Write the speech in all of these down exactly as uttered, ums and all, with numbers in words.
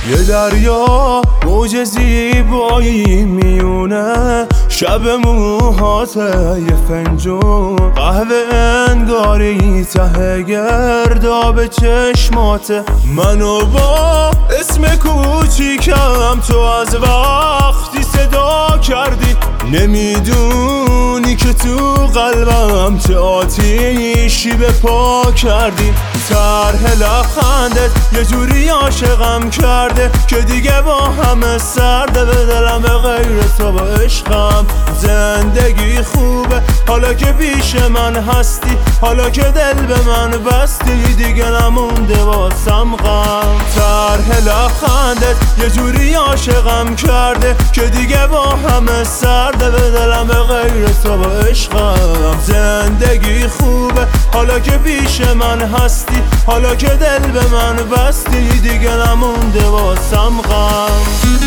یه دریا موج زیبایی میونه شب موهاته، یه فنجون قهوه انگاری ته گرداب چشماته. منو با اسم کوچیکم تو از وقتی صدا کردی، نمیدونی که تو قلبم چه آتیشی به پا کردی. طرح لبخندت یه جوری عاشقم کرده که دیگه با همه سرده، به دلم به غیر تو با عشقم. زندگی خوبه حالا که پیش من هستی، حالا که دل به من بستی، دیگه نمونده واسم غم. طرح لبخندت یه جوری عاشقم کرده که دیگه با همه سرده، به دلم به غیر تو با عشقم. زندگی خوبه حالا که پیش من هستی، حالا که دل به من بستی، دیگه نمونده واسم غم.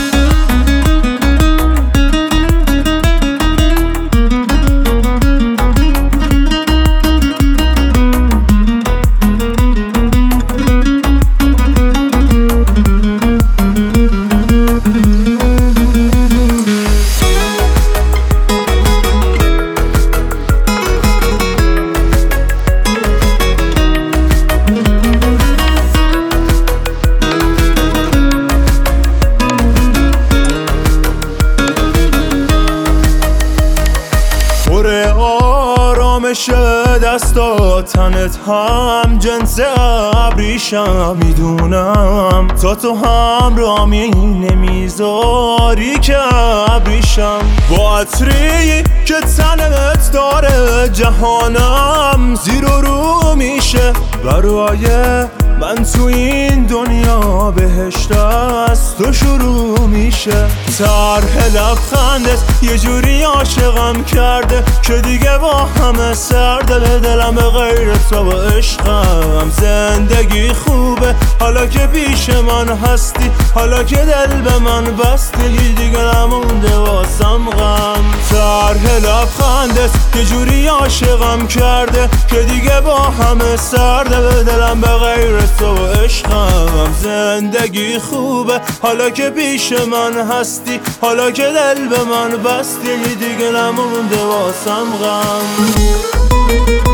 آرامش دستا تنت هم جنس ابریشم، میدونم تا تو هم رامی نمیذاری که ابریشم. با عطری که تنت داره جهانم زیر و رو میشه، برای من تو این دنیا بهشت از تو شروع میشه. طرح لبخندت یه جوری عاشقم کرده که دیگه با همه سرده، به دلم به غیر تو با عشقم. زندگی خوبه حالا که پیش من هستی، حالا که دل به من بستی، دیگه نمونده واسم غم. طرح لبخندت یه جوری عاشقم کرده که دیگه با همه سرده، به دلم به غیر تو با عشقم. زندگی خوبه حالا که پیش من هستی، حالا که دل به من بستی، دیگه نمونده واسم غم.